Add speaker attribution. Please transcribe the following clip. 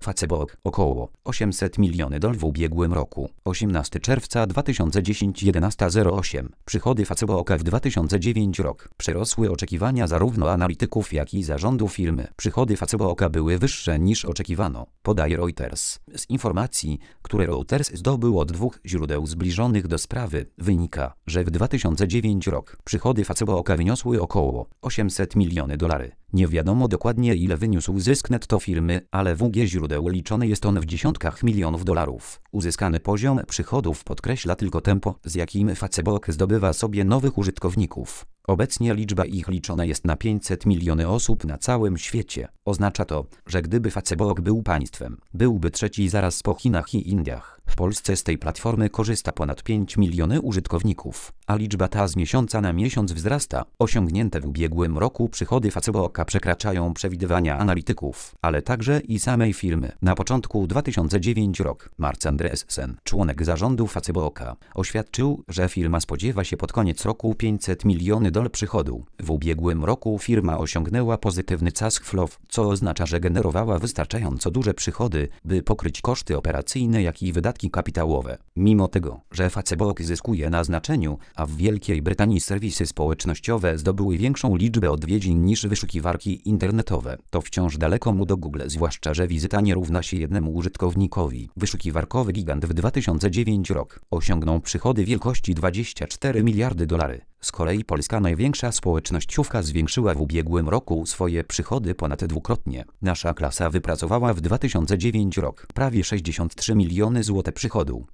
Speaker 1: Facebook około 800 miliony dolarów w ubiegłym roku. 18 czerwca 2010 11:08. Przychody Facebooka w 2009 rok przerosły oczekiwania zarówno analityków, jak i zarządu firmy. Przychody Facebooka były wyższe niż oczekiwano, podaje Reuters. Z informacji, które Reuters zdobył od dwóch źródeł zbliżonych do sprawy, wynika, że w 2009 rok przychody Facebooka wyniosły około 800 miliony dolarów. Nie wiadomo dokładnie, ile wyniósł zysk netto firmy, ale według źródeł liczony jest on w dziesiątkach milionów dolarów. Uzyskany poziom przychodów podkreśla tylko tempo, z jakim Facebook zdobywa sobie nowych użytkowników. Obecnie liczba ich liczona jest na 500 milionów osób na całym świecie. Oznacza to, że gdyby Facebook był państwem, byłby trzeci zaraz po Chinach i Indiach. W Polsce z tej platformy korzysta ponad 5 milionów użytkowników, a liczba ta z miesiąca na miesiąc wzrasta. Osiągnięte w ubiegłym roku przychody Facebooka przekraczają przewidywania analityków, ale także i samej firmy. Na początku 2009 rok Marc Andreessen, członek zarządu Facebooka, oświadczył, że firma spodziewa się pod koniec roku 500 milionów dolarów przychodu. W ubiegłym roku firma osiągnęła pozytywny cash flow, co oznacza, że generowała wystarczająco duże przychody, by pokryć koszty operacyjne, jak i wydatki kapitałowe. Mimo tego, że Facebook zyskuje na znaczeniu, a w Wielkiej Brytanii serwisy społecznościowe zdobyły większą liczbę odwiedzin niż wyszukiwarki internetowe, to wciąż daleko mu do Google, zwłaszcza że wizyta nie równa się jednemu użytkownikowi. Wyszukiwarkowy gigant w 2009 rok osiągnął przychody wielkości 24 miliardy dolarów. Z kolei polska największa społecznościówka zwiększyła w ubiegłym roku swoje przychody ponad dwukrotnie. Nasza klasa wypracowała w 2009 rok prawie 63 miliony złotych przychodu.